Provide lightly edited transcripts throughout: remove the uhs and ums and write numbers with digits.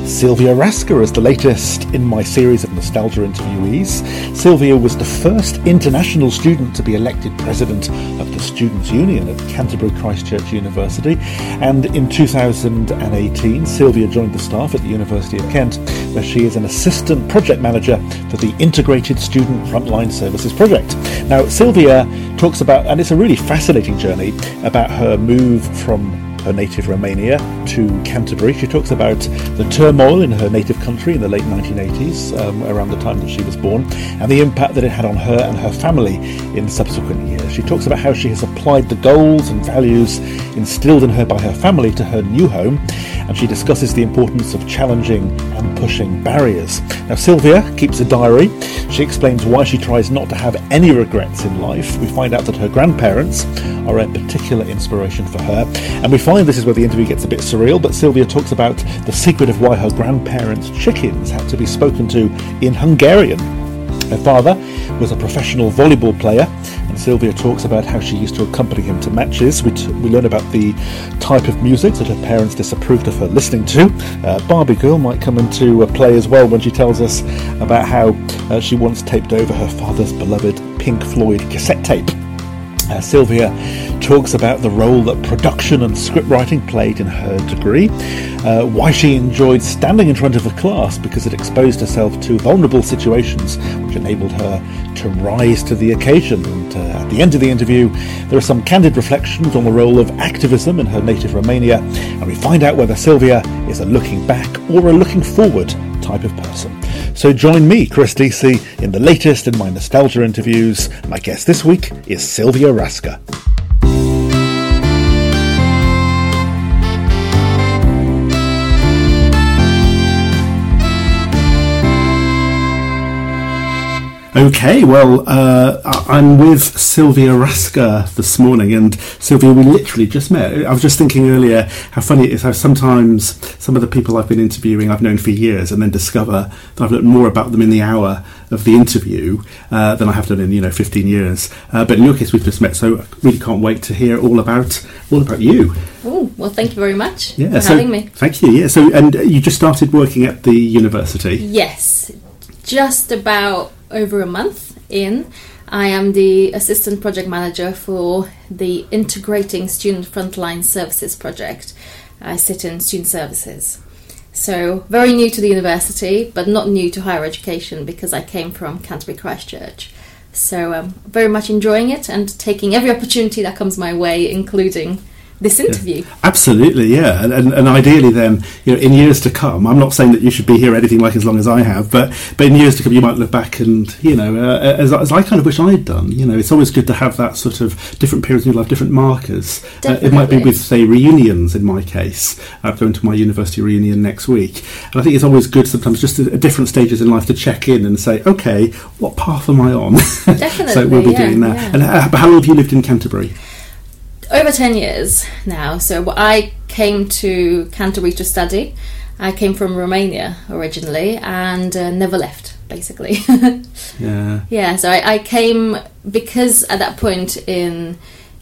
Sylvia Rasker is the latest in my series of nostalgia interviewees. Sylvia was the first international student to be elected president of the Students' Union at Canterbury Christ Church University, and in 2018 Sylvia joined the staff at the University of Kent, where she is an assistant project manager for the Integrated Student Frontline Services project. Now, Sylvia talks about, and it's a really fascinating journey, about her move from her native Romania to Canterbury. She talks about the turmoil in her native country in the late 1980s, around the time that she was born, and the impact that it had on her and her family in subsequent years. She talks about how she has applied the goals and values instilled in her by her family to her new home, and she discusses the importance of challenging and pushing barriers. Now, Sylvia keeps a diary. She explains why she tries not to have any regrets in life. We find out that her grandparents are a particular inspiration for her, and we find this is where the interview gets a bit surreal, but Sylvia talks about the secret of why her grandparents' chickens had to be spoken to in Hungarian. Her father was a professional volleyball player, and Sylvia talks about how she used to accompany him to matches. We learn about the type of music that her parents disapproved of her listening to. Barbie Girl might come into play as well when she tells us about how she once taped over her father's beloved Pink Floyd cassette tape. Sylvia talks about the role that production and script writing played in her degree, why she enjoyed standing in front of a class because it exposed herself to vulnerable situations which enabled her to rise to the occasion. And at the end of the interview, there are some candid reflections on the role of activism in her native Romania, and we find out whether Sylvia is a looking back or a looking forward type of person. So join me, Chris Deasy, in the latest in my nostalgia interviews. My guest this week is Sylvia Rasker. Okay, well, I'm with Sylvia Rasker this morning, and Sylvia, we literally just met. I was just thinking earlier how funny it is how sometimes some of the people I've been interviewing I've known for years, and then discover that I've learned more about them in the hour of the interview than I have done in 15 years. But in your case, we've just met, so I really can't wait to hear all about you. Oh, well, thank you very much for having me. Thank you. Yeah, so and you just started working at the university. Yes, just about over a month in. I am the assistant project manager for the Integrating Student Frontline Services project. I sit in student services. So very new to the university, but not new to higher education because I came from Canterbury Christ Church. So I'm very much enjoying it and taking every opportunity that comes my way, including this interview. Yeah, absolutely, yeah, and ideally then, in years to come, I'm not saying that you should be here anything like as long as I have, but in years to come you might look back and, as I kind of wish I had done, it's always good to have that sort of different periods in your life, different markers. It might be with, say, reunions in my case. I'm going to my university reunion next week, and I think it's always good sometimes just at different stages in life to check in and say, okay, what path am I on? Definitely, so we'll be doing that. Yeah. And how long have you lived in Canterbury? Over 10 years now. So I came to Canterbury to study. I came from Romania originally and never left, basically. Yeah. So I came because at that point in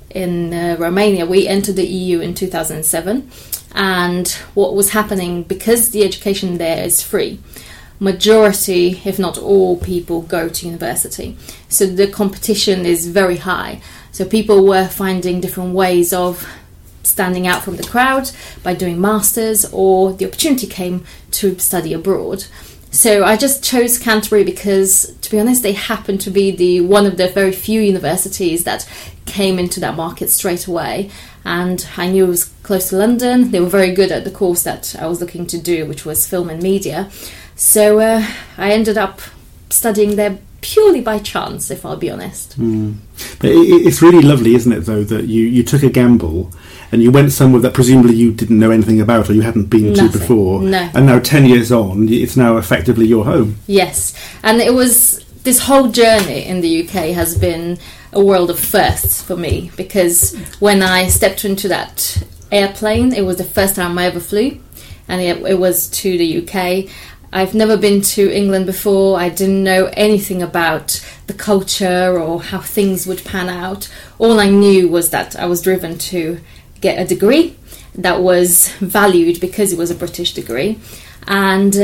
Romania we entered the EU in 2007, and what was happening, because the education there is free, majority, if not all, people go to university. So the competition is very high. So people were finding different ways of standing out from the crowd by doing masters, or the opportunity came to study abroad. So I just chose Canterbury because, to be honest, they happen to be one of the very few universities that came into that market straight away. And I knew it was close to London. They were very good at the course that I was looking to do, which was film and media. So I ended up studying there purely by chance, if I'll be honest. But it's really lovely, isn't it, though, that you took a gamble and you went somewhere that presumably you didn't know anything about or you hadn't been to before. No. And now 10 years on, it's now effectively your home. Yes. And it was, this whole journey in the UK has been a world of firsts for me, because when I stepped into that airplane, it was the first time I ever flew, and it was to the UK. I've never been to England before. I didn't know anything about the culture or how things would pan out. All I knew was that I was driven to get a degree that was valued because it was a British degree, and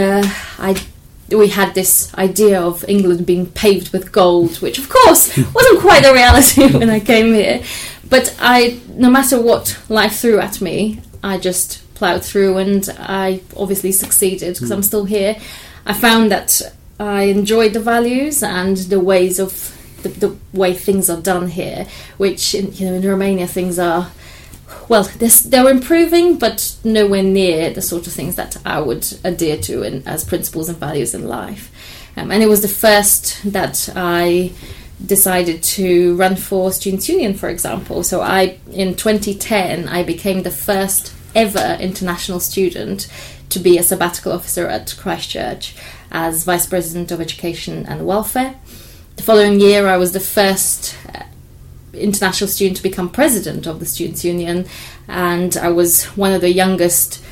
we had this idea of England being paved with gold, which of course wasn't quite a reality when I came here. But no matter what life threw at me, I just ploughed through, and I obviously succeeded because I'm still here. I found that I enjoyed the values and the ways of the way things are done here, which in Romania things are, well, they're improving, but nowhere near the sort of things that I would adhere to as principles and values in life. And it was the first that I decided to run for Students' Union, for example. So in 2010, I became the first ever international student to be a sabbatical officer at Christ Church as Vice President of Education and Welfare. The following year, I was the first international student to become president of the Students' Union, and I was one of the youngest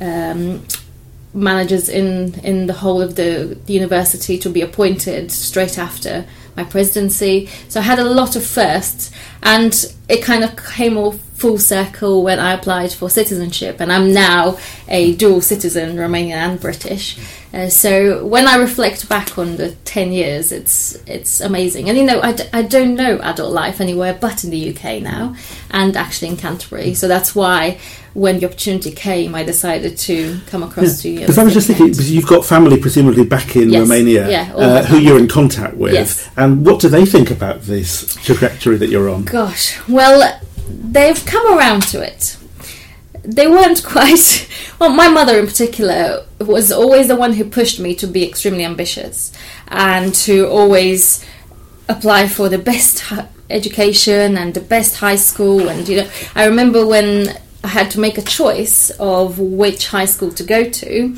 managers in the whole of the university to be appointed straight after my presidency. So I had a lot of firsts, and it kind of came all full circle when I applied for citizenship, and I'm now a dual citizen, Romanian and British. So when I reflect back on the 10 years, it's amazing. And I don't know adult life anywhere but in the UK now, and actually in Canterbury. So that's why when the opportunity came, I decided to come across to you. Because I was just thinking, because you've got family presumably back in Romania, who you're in contact with, and what do they think about this trajectory that you're on? Gosh, well, they've come around to it. They weren't quite... Well, my mother in particular was always the one who pushed me to be extremely ambitious and to always apply for the best education and the best high school. And, I remember when I had to make a choice of which high school to go to,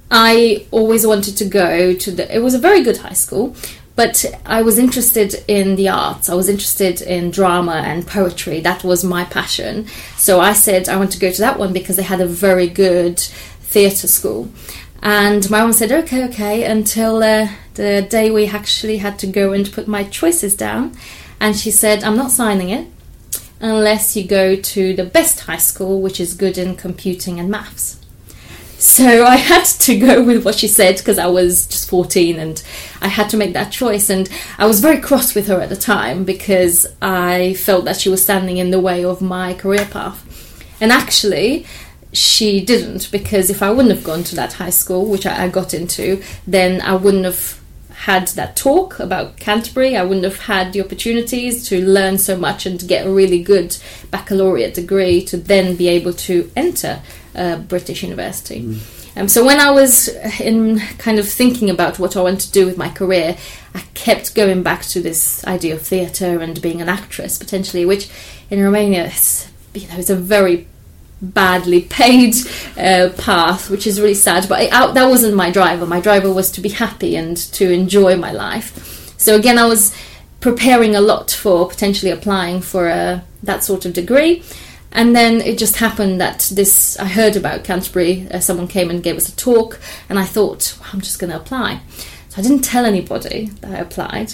I always wanted to go to it was a very good high school, but I was interested in the arts. I was interested in drama and poetry. That was my passion. So I said I want to go to that one because they had a very good theatre school. And my mum said, okay, until the day we actually had to go and put my choices down. And she said, I'm not signing it unless you go to the best high school, which is good in computing and maths. So I had to go with what she said because I was just 14 and I had to make that choice. And I was very cross with her at the time because I felt that she was standing in the way of my career path. And actually, she didn't, because if I wouldn't have gone to that high school, which I got into, then I wouldn't have had that talk about Canterbury. I wouldn't have had the opportunities to learn so much and to get a really good baccalaureate degree to then be able to enter British University. So when I was in kind of thinking about what I want to do with my career, I kept going back to this idea of theatre and being an actress potentially, which in Romania it's a very badly paid path, which is really sad. But that wasn't my driver. My driver was to be happy and to enjoy my life. So again, I was preparing a lot for potentially applying for that sort of degree. And then it just happened that I heard about Canterbury, someone came and gave us a talk, and I thought, I'm just going to apply. So I didn't tell anybody that I applied.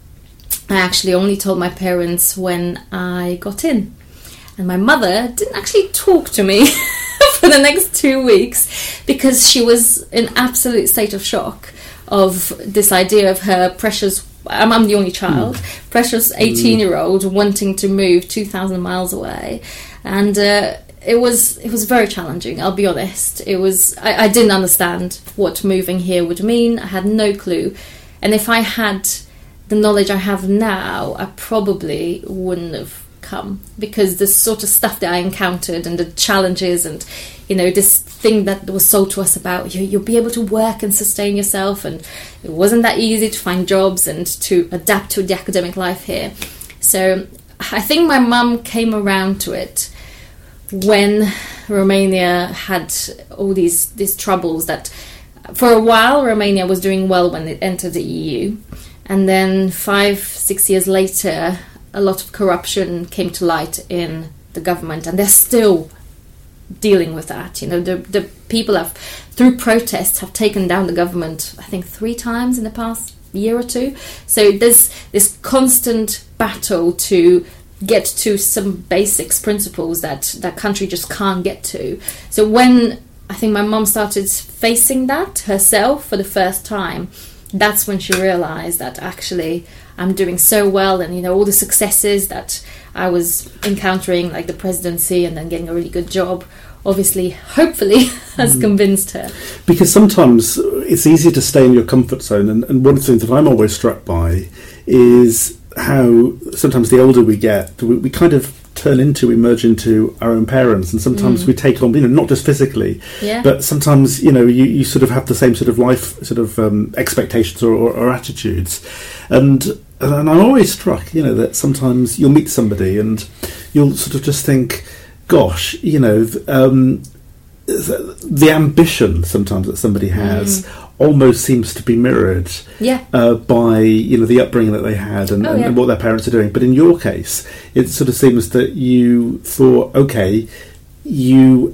I actually only told my parents when I got in. And my mother didn't actually talk to me for the next 2 weeks because she was in absolute state of shock of this idea of her precious... I'm the only child, precious 18-year-old wanting to move 2,000 miles away. And it was very challenging, I'll be honest. I didn't understand what moving here would mean. I had no clue. And if I had the knowledge I have now, I probably wouldn't have come, because the sort of stuff that I encountered and the challenges and this thing that was sold to us about you'll be able to work and sustain yourself, and it wasn't that easy to find jobs and to adapt to the academic life here. So I think my mum came around to it when Romania had all these troubles. That for a while Romania was doing well when it entered the EU, and then 5-6 years later a lot of corruption came to light in the government, and they're still dealing with that. The people have, through protests, have taken down the government, I think 3 times in the past year or two. So there's this constant battle to get to some basics, principles that that country just can't get to. So when I think my mum started facing that herself for the first time. That's when she realised that actually I'm doing so well, and, you know, all the successes that I was encountering, like the presidency and then getting a really good job, obviously, hopefully, has convinced her. Because sometimes it's easier to stay in your comfort zone, and one of the things that I'm always struck by is how sometimes the older we get, we kind of emerge into our own parents, and sometimes we take on, you know, not just physically, but sometimes, you know, you sort of have the same sort of life sort of expectations or attitudes, and I'm always struck, you know, that sometimes you'll meet somebody and you'll sort of just think, gosh, you know, the ambition sometimes that somebody has almost seems to be mirrored by, you know, the upbringing that they had and what their parents are doing. But in your case, it sort of seems that you thought, okay, you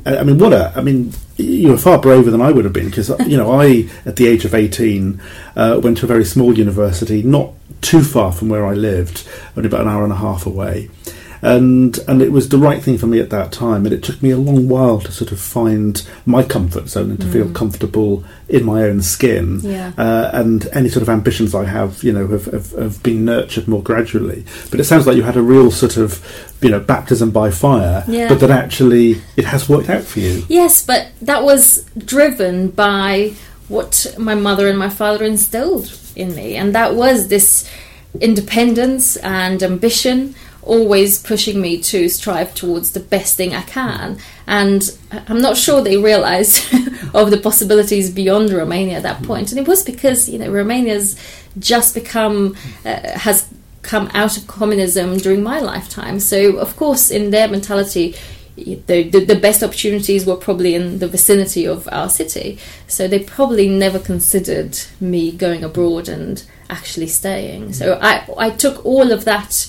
were far braver than I would have been, because, you know, I, at the age of 18, went to a very small university, not too far from where I lived, only about an hour and a half away. And it was the right thing for me at that time, and it took me a long while to sort of find my comfort zone and to feel comfortable in my own skin. And any sort of ambitions I have, you know, have been nurtured more gradually. But it sounds like you had a real sort of, you know, baptism by fire, but that actually it has worked out for you. Yes, but that was driven by what my mother and my father instilled in me, and that was this independence and ambition, always pushing me to strive towards the best thing I can. And I'm not sure they realised of the possibilities beyond Romania at that point. And it was because, you know, Romania's just has come out of communism during my lifetime. So, of course, in their mentality, the best opportunities were probably in the vicinity of our city. So they probably never considered me going abroad and actually staying. So I took all of that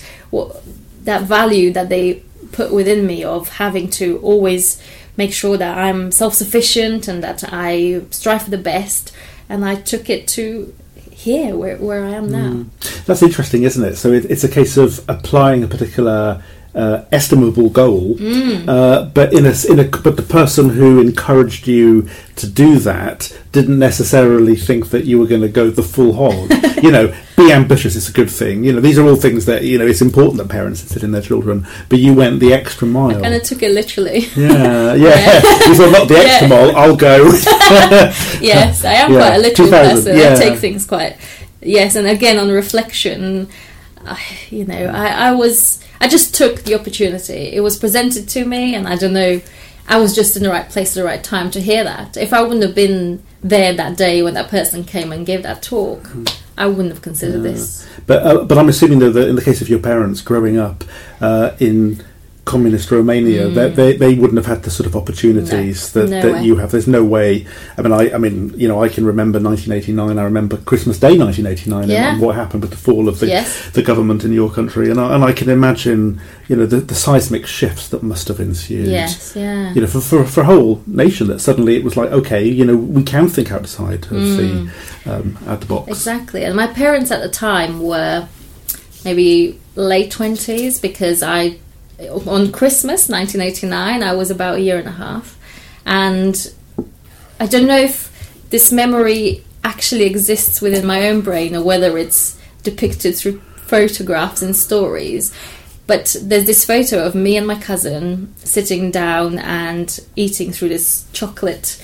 value that they put within me of having to always make sure that I'm self-sufficient and that I strive for the best, and I took it to here where I am now. That's interesting, isn't it? So it's a case of applying a particular estimable goal, but but the person who encouraged you to do that didn't necessarily think that you were going to go the full hog. You know, be ambitious, it's a good thing. You know, these are all things that, you know, it's important that parents instill in their children, but you went the extra mile. I kind of took it literally. Yeah. You thought, not the extra mile, I'll go. Yes, I am quite a literal person. I take things quite... Yes, and again, on reflection, you know, I just took the opportunity. It was presented to me, and I don't know, I was just in the right place at the right time to hear that. If I wouldn't have been there that day when that person came and gave that talk, I wouldn't have considered this. But I'm assuming, though, that in the case of your parents growing up in communist Romania, they wouldn't have had the sort of opportunities that you have. There's no way. I mean, you know, I can remember 1989. I remember Christmas Day 1989 and what happened with the fall of the government in your country, and I can imagine, you know, the seismic shifts that must have ensued. Yes, yeah. You know, for a whole nation, that suddenly it was like, okay, you know, we can think outside of the out the box. Exactly, and my parents at the time were maybe late 20s, because on Christmas 1989 I was about a year and a half, and I don't know if this memory actually exists within my own brain or whether it's depicted through photographs and stories, but there's this photo of me and my cousin sitting down and eating through this chocolate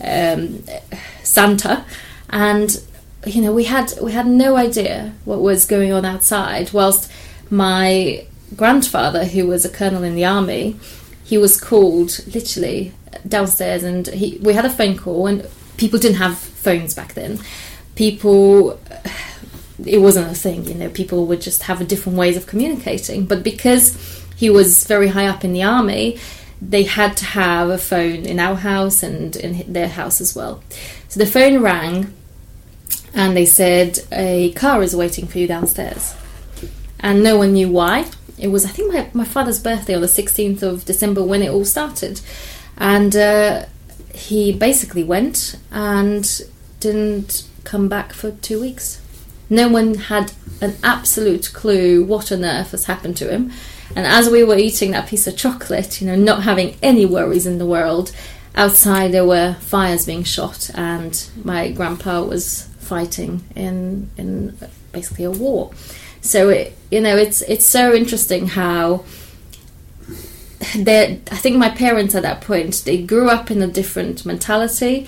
Santa, and, you know, we had no idea what was going on outside, whilst my grandfather, who was a colonel in the army, he was called literally downstairs, and we had a phone call, and people didn't have phones back then. It wasn't a thing, you know, people would just have different ways of communicating, but because he was very high up in the army, they had to have a phone in our house and in their house as well. So the phone rang, and they said, a car is waiting for you downstairs, and no one knew why. It was, I think, my father's birthday on the 16th of December when it all started. And he basically went and didn't come back for 2 weeks. No one had an absolute clue what on earth has happened to him. And as we were eating that piece of chocolate, you know, not having any worries in the world, outside there were fires being shot, and my grandpa was fighting in basically a war. So it's so interesting how I think my parents at that point, they grew up in a different mentality.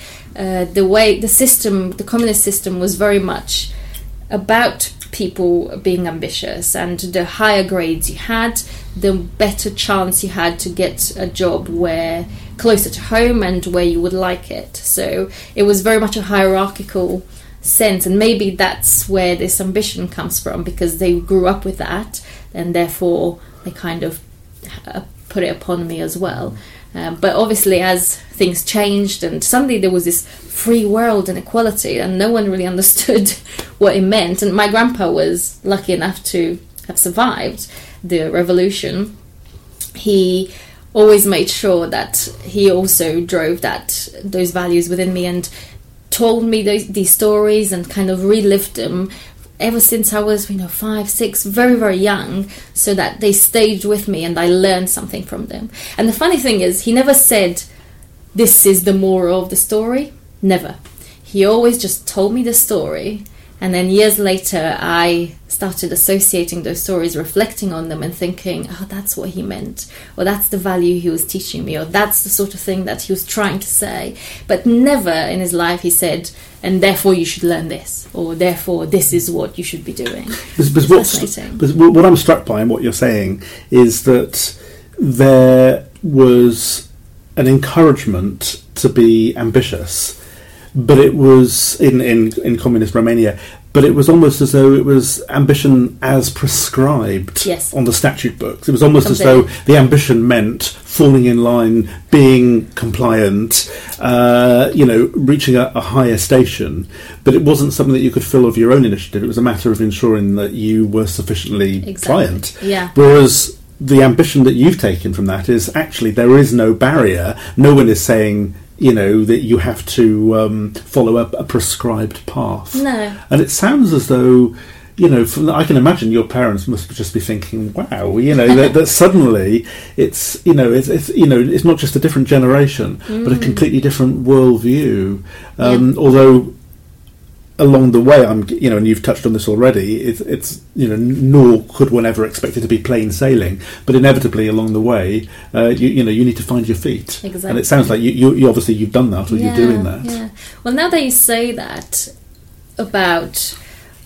The communist system was very much about people being ambitious, and the higher grades you had, the better chance you had to get a job where closer to home and where you would like it. So it was very much a hierarchical sense, and maybe that's where this ambition comes from, because they grew up with that, and therefore they kind of put it upon me as well. But obviously, as things changed and suddenly there was this free world and equality, and no one really understood what it meant. And my grandpa was lucky enough to have survived the revolution. He always made sure that he also drove those values within me, and told me these stories and kind of relived them ever since I was 5, 6, very, very young, so that they stayed with me and I learned something from them. And the funny thing is, he never said, this is the moral of the story. Never. He always just told me the story, and then years later I started associating those stories, reflecting on them and thinking, oh, that's what he meant, or that's the value he was teaching me, or that's the sort of thing that he was trying to say. But never in his life he said, and therefore you should learn this, or therefore this is what you should be doing. But what I'm struck by in what you're saying is that there was an encouragement to be ambitious, but it was in communist Romania, but it was almost as though it was ambition as prescribed on the statute books. It was almost as though the ambition meant falling in line, being compliant, reaching a higher station. But it wasn't something that you could fill of your own initiative. It was a matter of ensuring that you were sufficiently pliant. Yeah. Whereas the ambition that you've taken from that is actually there is no barrier. No one is saying, that you have to follow a prescribed path. No. And it sounds as though, I can imagine your parents must just be thinking, wow, that suddenly it's not just a different generation, but a completely different worldview. Although along the way, and you've touched on this already, it's nor could one ever expect it to be plain sailing, but inevitably along the way, you need to find your feet. Exactly. And it sounds like you obviously you've done that, or you're doing that. Yeah. Well, now that you say that about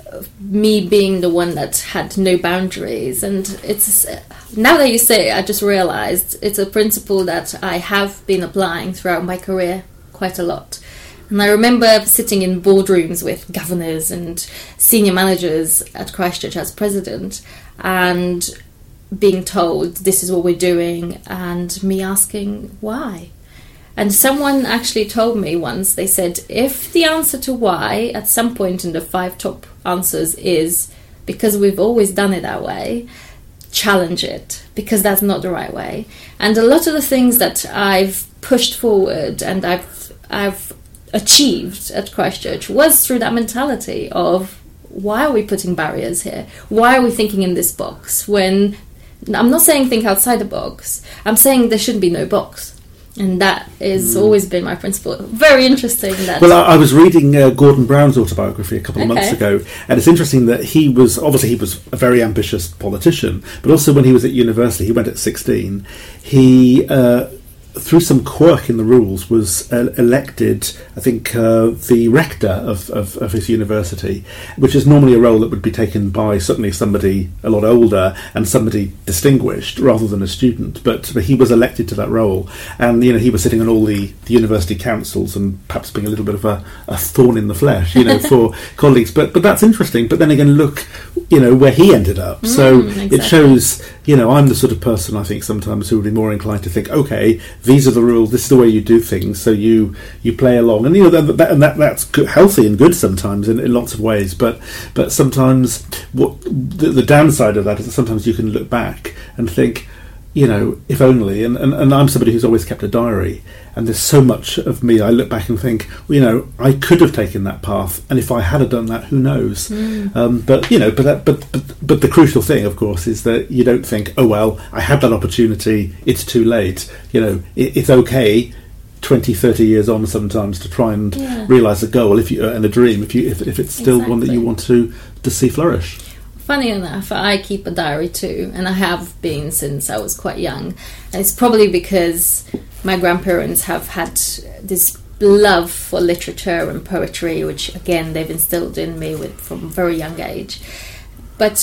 me being the one that had no boundaries, and it's now that you say it, I just realised it's a principle that I have been applying throughout my career quite a lot. And I remember sitting in boardrooms with governors and senior managers at Christchurch as president, and being told this is what we're doing, and me asking why. And someone actually told me once, they said, if the answer to why at some point in the 5 top answers is because we've always done it that way, challenge it, because that's not the right way. And a lot of the things that I've pushed forward and I've achieved at Christchurch was through that mentality of, why are we putting barriers here? Why are we thinking in this box? When I'm not saying think outside the box, I'm saying there should be no box. And that has always been my principle. Very interesting. Well, I was reading Gordon Brown's autobiography a couple of months ago, and it's interesting that he was a very ambitious politician, but also when he was at university, he went at 16, he through some quirk in the rules, was elected, I think, the rector of his university, which is normally a role that would be taken by certainly somebody a lot older and somebody distinguished rather than a student. But he was elected to that role, and he was sitting on all the university councils and perhaps being a little bit of a thorn in the flesh, for colleagues. But that's interesting. But then again, look, where he ended up. So exactly. It shows, I'm the sort of person I think sometimes who would be more inclined to think, okay, these are the rules, this is the way you do things, so you play along, and that's good, healthy and good sometimes in lots of ways. But sometimes what the downside of that is that sometimes you can look back and think, if only, and I'm somebody who's always kept a diary, and there's so much of me, I look back and think, I could have taken that path, and if I had done that, who knows? But the crucial thing, of course, is that you don't think, oh well, I had that opportunity, it's too late. It's okay 20, 30 years on sometimes to try and realise a goal and a dream if it's still one that you want to see flourish. Funny enough, I keep a diary too, and I have been since I was quite young. And it's probably because my grandparents have had this love for literature and poetry, which again they've instilled in me from a very young age. But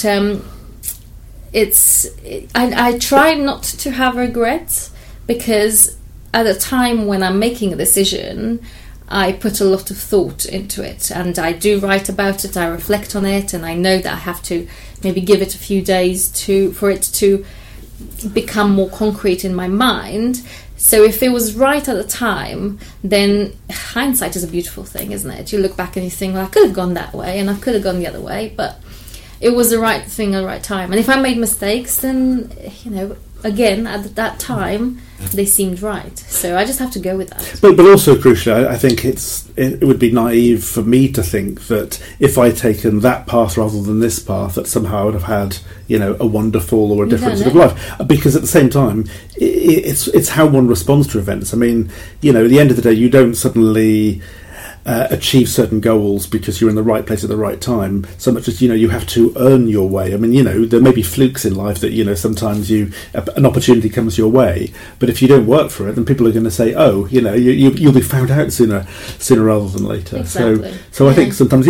I try not to have regrets, because at a time when I'm making a decision, I put a lot of thought into it, and I do write about it, I reflect on it, and I know that I have to maybe give it a few days for it to become more concrete in my mind. So if it was right at the time, then hindsight is a beautiful thing, isn't it? You look back and you think, well, I could have gone that way and I could have gone the other way, but it was the right thing at the right time. And if I made mistakes, then, again, at that time, they seemed right. So I just have to go with that. But also, crucially, I think it would be naive for me to think that if I'd taken that path rather than this path, that somehow I would have had, a wonderful or a different sort of life. Because at the same time, it's how one responds to events. I mean, at the end of the day, you don't suddenly achieve certain goals because you're in the right place at the right time, so much as you have to earn your way. I mean, there may be flukes in life that sometimes an opportunity comes your way, but if you don't work for it, then people are going to say, oh, you'll be found out sooner rather than later. Exactly. So I think sometimes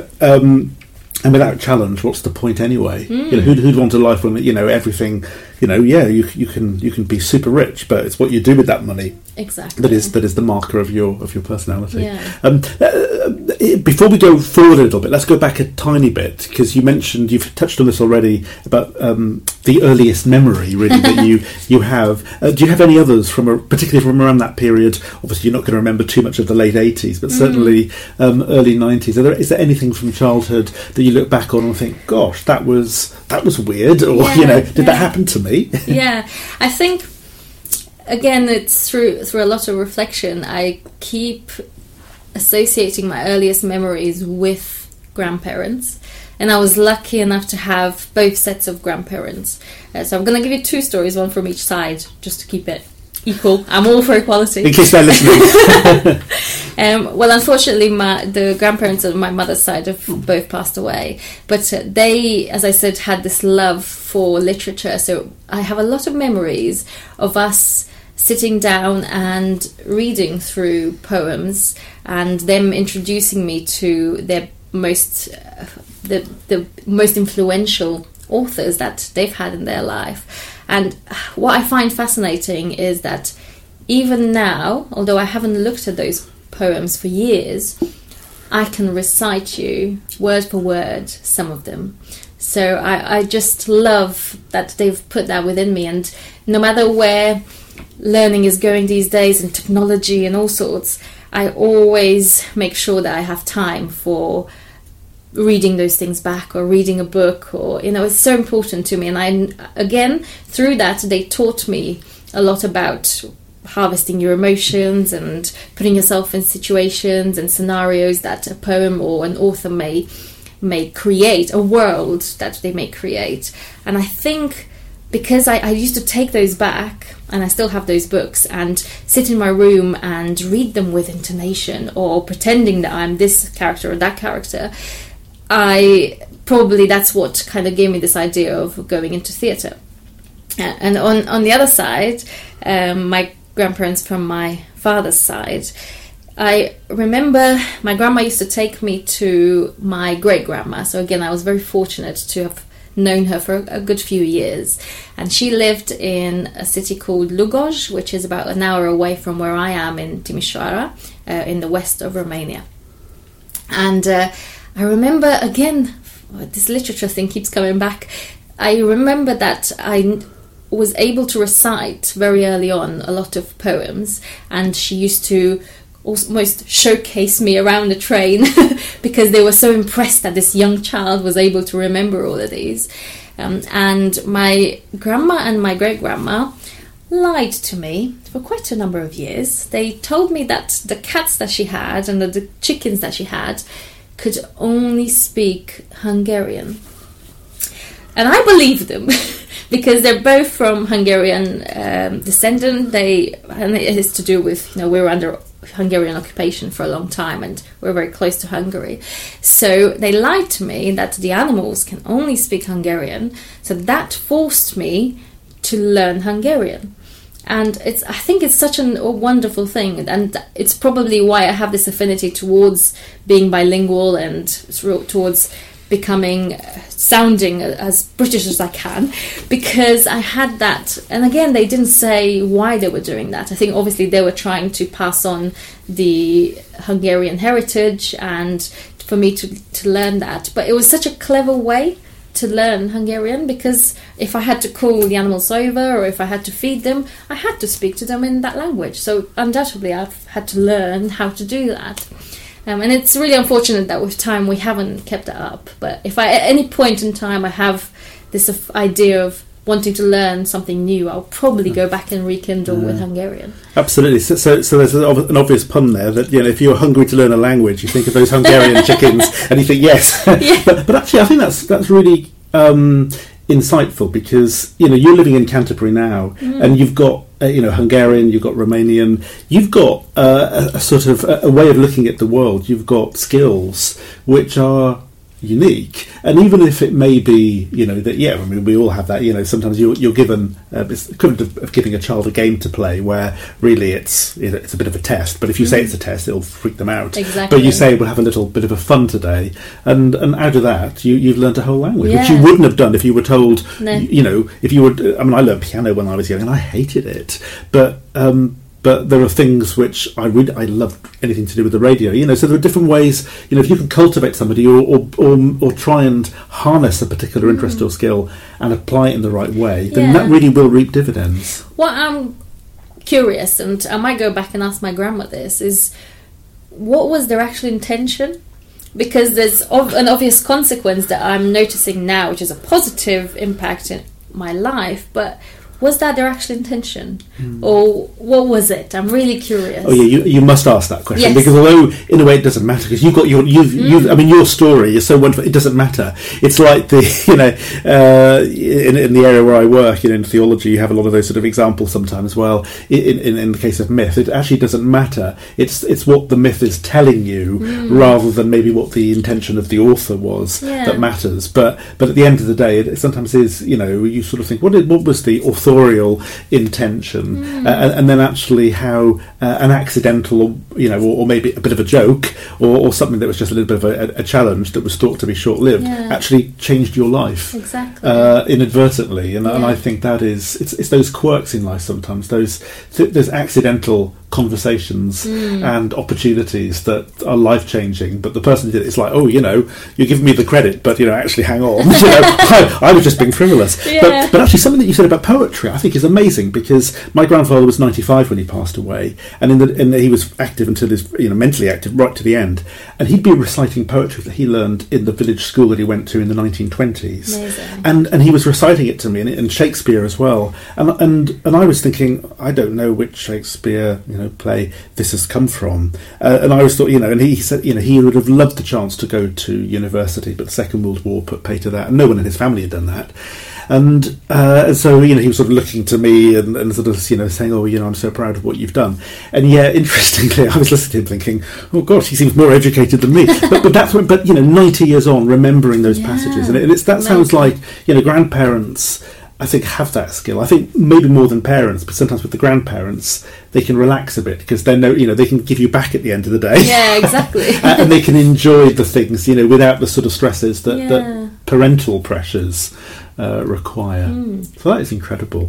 and without challenge, what's the point anyway? Who'd want a life when everything? You can be super rich, but it's what you do with that money. Exactly. That is the marker of your personality. Yeah. Before we go forward a little bit, let's go back a tiny bit, because you've touched on this already about the earliest memory really that you have. Do you have any others particularly from around that period? Obviously, you're not going to remember too much of the late 80s, but certainly early 90s. Is there anything from childhood that you look back on and think, "Gosh, that was weird," or did that happen to me? Yeah, I think. Again, it's through a lot of reflection. I keep associating my earliest memories with grandparents, and I was lucky enough to have both sets of grandparents. So I'm going to give you two stories, one from each side, just to keep it equal. I'm all for equality. In case they're listening. Well, unfortunately, the grandparents on my mother's side have both passed away. But they, as I said, had this love for literature. So I have a lot of memories of us sitting down and reading through poems, and them introducing me to their the most influential authors that they've had in their life. And what I find fascinating is that even now, although I haven't looked at those poems for years, I can recite you word for word some of them. So I just love that they've put that within me, and no matter where learning is going these days and technology and all sorts, I always make sure that I have time for reading those things back or reading a book, or it's so important to me. And again, through that, they taught me a lot about harvesting your emotions and putting yourself in situations and scenarios that a poem or an author may create, a world that they may create. And I think because I used to take those back, and I still have those books, and sit in my room and read them with intonation or pretending that I'm this character or that character, that's what kind of gave me this idea of going into theatre. And on the other side, my grandparents from my father's side, I remember my grandma used to take me to my great-grandma. So again, I was very fortunate to have known her for a good few years. And she lived in a city called Lugoj, which is about an hour away from where I am in Timișoara, in the west of Romania. And I remember, again, this literature thing keeps coming back. I remember that I was able to recite very early on a lot of poems, and she used to almost showcase me around the train because they were so impressed that this young child was able to remember all of these. And my grandma and my great-grandma lied to me for quite a number of years. They told me that the cats that she had and the chickens that she had could only speak Hungarian. And I believed them because they're both from Hungarian descendant. And it has to do with, we were under Hungarian occupation for a long time and we're very close to Hungary. So they lied to me that the animals can only speak Hungarian. So that forced me to learn Hungarian. And I think it's such a wonderful thing, and it's probably why I have this affinity towards being bilingual and towards sounding as British as I can, because I had that. And again, they didn't say why they were doing that. I think obviously they were trying to pass on the Hungarian heritage and for me to learn that. But it was such a clever way to learn Hungarian, because if I had to call the animals over or if I had to feed them, I had to speak to them in that language. So undoubtedly I've had to learn how to do that. And it's really unfortunate that with time we haven't kept it up. But if at any point in time I have this idea of wanting to learn something new, I'll probably go back and rekindle with Hungarian. Absolutely. So there's an obvious pun there that, if you're hungry to learn a language, you think of those Hungarian chickens and you think yes. Yeah. But actually, I think that's really insightful, because you're living in Canterbury now, and you've got Hungarian, you've got Romanian, you've got a sort of a way of looking at the world. You've got skills which are unique, and even if it may be that we all have that, sometimes you're given it's equivalent of giving a child a game to play where really it's a bit of a test, but if you say it's a test, it'll freak them out. Exactly. But you say we'll have a little bit of a fun today, and out of that you've learned a whole language, yeah, which you wouldn't have done if you were told. No. If you were, I learned piano when I was young and I hated it, but there are things which I love anything to do with the radio. So there are different ways. If you can cultivate somebody or try and harness a particular interest or skill and apply it in the right way, then that really will reap dividends. What I'm curious, and I might go back and ask my grandma this, is what was their actual intention? Because there's an obvious consequence that I'm noticing now, which is a positive impact in my life, but was that their actual intention, or what was it? I'm really curious. Oh yeah, you must ask that question, yes, because although in a way it doesn't matter, because you've got your story is so wonderful. It doesn't matter. It's like in the area where I work, in theology, you have a lot of those sort of examples sometimes. Well, in the case of myth, it actually doesn't matter. It's what the myth is telling you, rather than maybe what the intention of the author was, that matters. But at the end of the day, it sometimes is. You sort of think, what was the authorial intention, and then actually how an accidental, or maybe a bit of a joke, or something that was just a little bit of a challenge that was thought to be short-lived, actually changed your life inadvertently. And I think that is it's those quirks in life sometimes, those accidental conversations and opportunities that are life-changing, but the person did it's like, you're giving me the credit, but actually hang on, I was just being frivolous. But actually something that you said about poetry I think is amazing, because my grandfather was 95 when he passed away, and he was active until his mentally active right to the end, and he'd be reciting poetry that he learned in the village school that he went to in the 1920s. Amazing. And he was reciting it to me, and Shakespeare as well, and I was thinking, I don't know which Shakespeare play this has come from, and I always thought, and he said, he would have loved the chance to go to university, but the Second World War put pay to that, and no one in his family had done that. And so, he was sort of looking to me and sort of, saying, I'm so proud of what you've done. And interestingly, I was listening to him thinking, oh gosh, he seems more educated than me. But that's when, 90 years on, remembering those passages, and that sounds like, grandparents, I think, have that skill. I think maybe more than parents, but sometimes with the grandparents, they can relax a bit, because they know, they can give you back at the end of the day. Yeah, exactly. And they can enjoy the things, without the sort of stresses that parental pressures require. So that is incredible.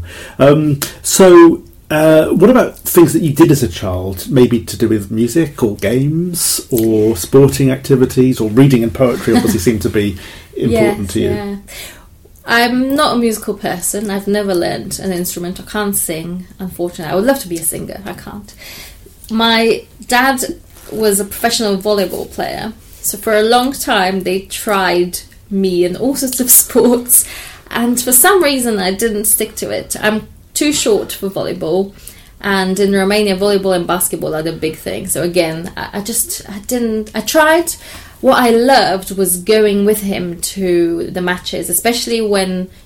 What about things that you did as a child, maybe to do with music or games or sporting activities, or reading and poetry obviously seem to be important to you? Yeah. I'm not a musical person. I've never learned an instrument. I can't sing, unfortunately. I would love to be a singer. I can't. My dad was a professional volleyball player, so for a long time they tried me in all sorts of sports, and for some reason I didn't stick to it. I'm too short for volleyball, and in Romania volleyball and basketball are the big thing. So again, I tried. What I loved was going with him to the matches, especially when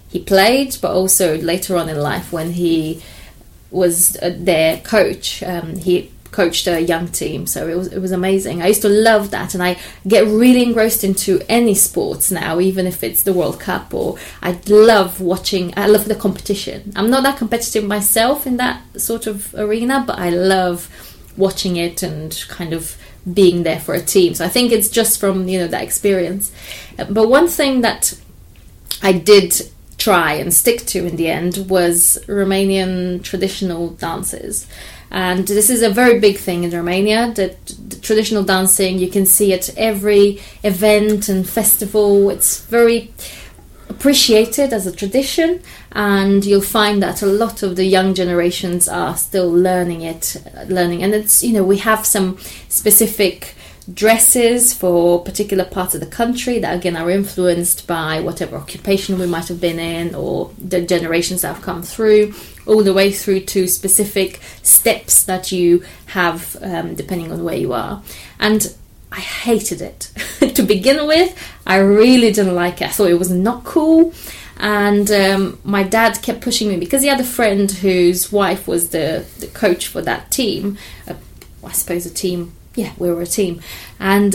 he played, but also later on in life when he was their coach. He coached a young team, so it was amazing. I used to love that, and I get really engrossed into any sports now, even if it's the World Cup, or I love the competition. I'm not that competitive myself in that sort of arena, but I love watching it and kind of being there for a team. So I think it's just from that experience. But one thing that I did try and stick to in the end was Romanian traditional dances. And this is a very big thing in Romania, the traditional dancing. You can see it every event and festival. It's very appreciated as a tradition, and you'll find that a lot of the young generations are still learning. And it's, we have some specific dresses for particular parts of the country that again are influenced by whatever occupation we might have been in, or the generations that have come through, all the way through to specific steps that you have depending on where you are. And I hated it to begin with. I really didn't like it. I thought it was not cool. And my dad kept pushing me because he had a friend whose wife was the coach for that team. I suppose a team. Yeah, we were a team. And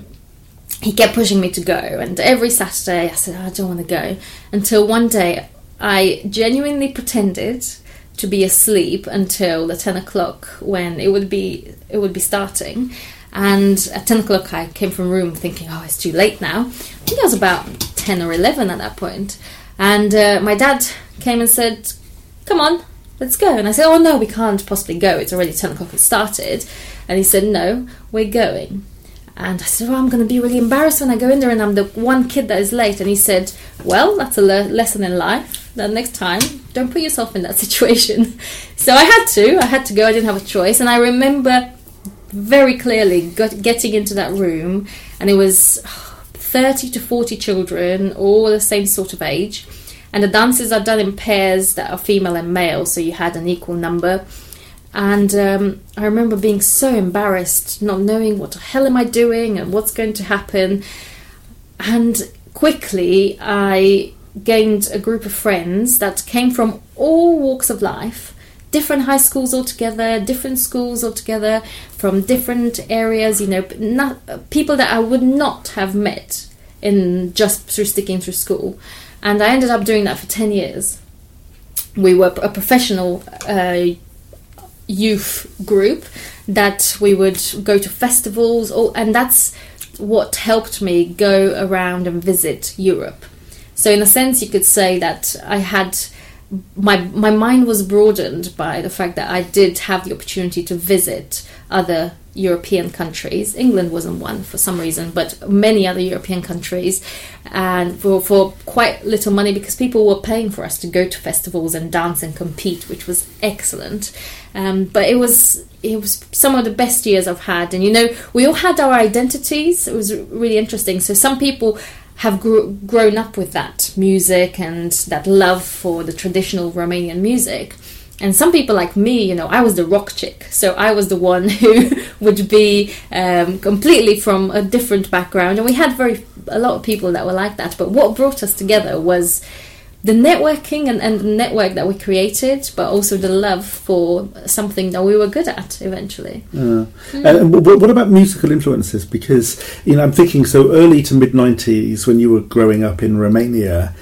he kept pushing me to go. And every Saturday I said, I don't want to go. Until one day I genuinely pretended to be asleep until the 10 o'clock when it would be starting. And at 10 o'clock I came from room thinking, it's too late now. I think I was about 10 or 11 at that point. And my dad came and said, come on, let's go. And I said, oh no, we can't possibly go. It's already 10 o'clock, it started. And he said, no, we're going. And I said, I'm going to be really embarrassed when I go in there and I'm the one kid that is late. And he said, well, that's a lesson in life. That next time, don't put yourself in that situation. So I had to go. I didn't have a choice. And I remember very clearly getting into that room, and it was 30 to 40 children, all the same sort of age. And the dances are done in pairs that are female and male, so you had an equal number. And I remember being so embarrassed, not knowing what the hell am I doing and what's going to happen. And quickly I gained a group of friends that came from all walks of life, different high schools altogether, different schools altogether, from different areas, people that I would not have met in just through sticking through school. And I ended up doing that for 10 years. We were a professional youth group that we would go to festivals, and that's what helped me go around and visit Europe. So in a sense you could say that I had my mind was broadened by the fact that I did have the opportunity to visit other European countries. England wasn't one for some reason, but many other European countries, and for quite little money, because people were paying for us to go to festivals and dance and compete, which was excellent. But it was some of the best years I've had. And we all had our identities. It was really interesting. So some people have grown up with that music and that love for the traditional Romanian music. And some people like me, I was the rock chick. So I was the one who would be completely from a different background. And we had a lot of people that were like that. But what brought us together was the networking and the network that we created, but also the love for something that we were good at eventually. And what about musical influences? Because, I'm thinking so early to mid-90s when you were growing up in Romania,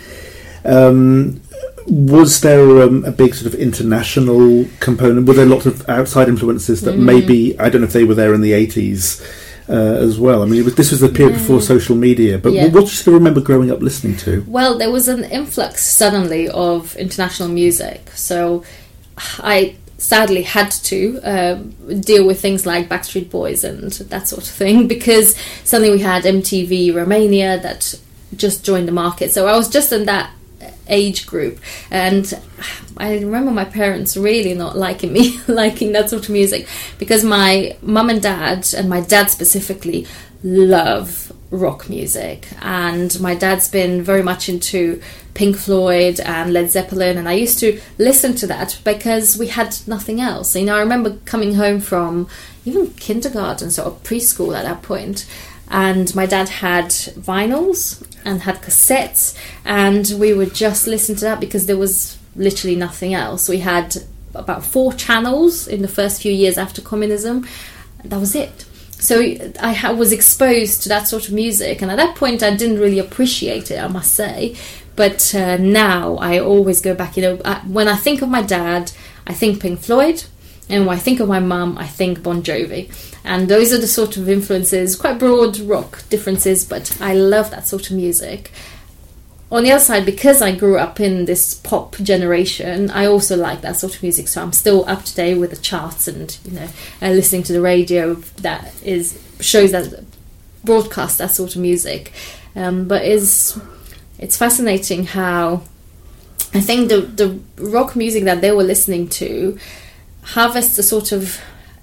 was there a big sort of international component? Were there lots of outside influences that maybe, I don't know if they were there in the 80s as well? I mean, this was the period before social media, but what do you sort of remember growing up listening to? Well, there was an influx suddenly of international music, so I sadly had to deal with things like Backstreet Boys and that sort of thing, because suddenly we had MTV Romania that just joined the market. So I was just in that age group, and I remember my parents really not liking me liking that sort of music, because my mum and my dad specifically love rock music, and my dad's been very much into Pink Floyd and Led Zeppelin, and I used to listen to that because we had nothing else. I remember coming home from even kindergarten, sort of preschool at that point, and my dad had vinyls and had cassettes, and we would just listen to that because there was literally nothing else. We had about 4 channels in the first few years after communism. That was it. So I was exposed to that sort of music, and at that point I didn't really appreciate it, I must say. But now I always go back, when I think of my dad, I think Pink Floyd, and when I think of my mum, I think Bon Jovi. And those are the sort of influences, quite broad rock differences, but I love that sort of music. On the other side, because I grew up in this pop generation, I also like that sort of music. So I'm still up to date with the charts and, listening to the radio that shows that broadcast that sort of music. But it's fascinating how I think the rock music that they were listening to harvests a sort of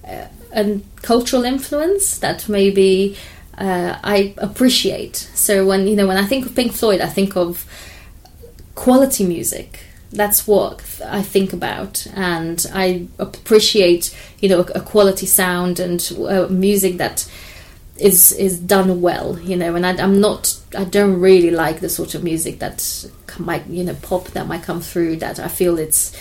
a cultural influence that maybe I appreciate. So when I think of Pink Floyd, I think of quality music. That's what I think about, and I appreciate a quality sound and music that is done well. And I don't really like the sort of music that might pop that might come through that I feel it's